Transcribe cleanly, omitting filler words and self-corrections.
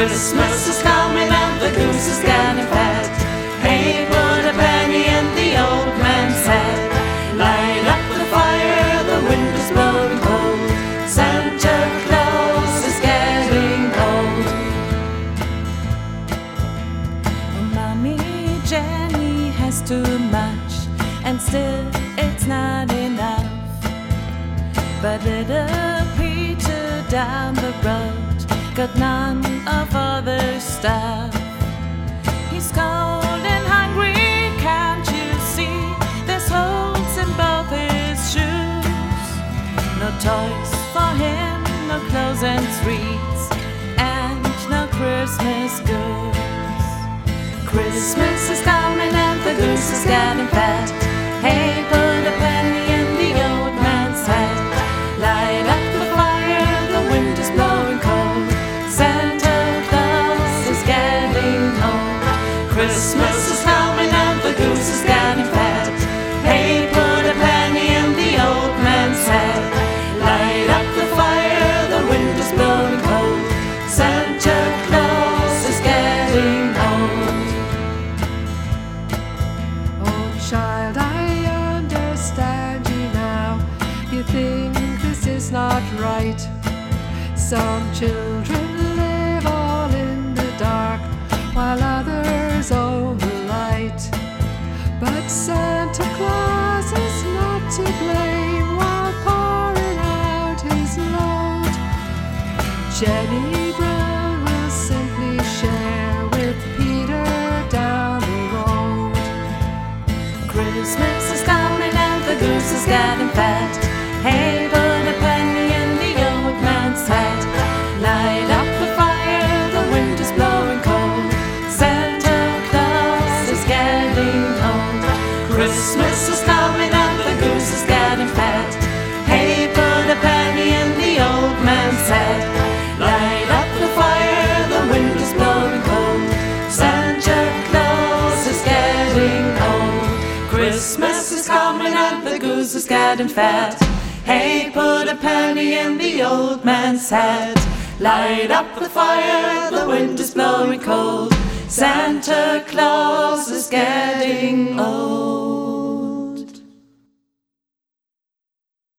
Christmas is coming and the goose is getting fat. Hey, put a penny in the old man's hat. Light up the fire, the wind is blowing cold. Santa Claus is getting old. Oh, Mommy Jenny has too much, and still it's not enough. But little Peter down the road got none of other stuff. He's cold and hungry, can't you see? There's holes in both his shoes. No toys for him, no clothes and treats, and no Christmas goods. Christmas is coming and the goose is getting fat. Hey, put a penny in the old man's hat. Light up the fire, the wind is blowing cold. Santa Claus is getting old. Christmas is coming and the goose is getting fat. Hey, put a penny in the old man's hat. Light up the fire, the wind is blowing cold. Santa Claus is getting old. Oh child, I understand you now. You think this is not right. Some children live all in the dark, while others own the light. But Santa Claus is not to blame while pouring out his load. Jenny Brown will simply share with Peter down the road. Christmas is coming and the goose is getting fat. Hey, put a penny in the old man's hat. Light up the fire, the wind is blowing cold. Santa Claus is getting old. Christmas is coming and the goose is getting fat. Hey, put a penny in the old man's hat. Light up the fire, the wind is blowing cold. Santa Claus is getting old. Christmas is coming and the goose is getting fat. Hey, put a penny in the old man's hat. Light up the fire, the wind is blowing cold. Santa Claus is getting old.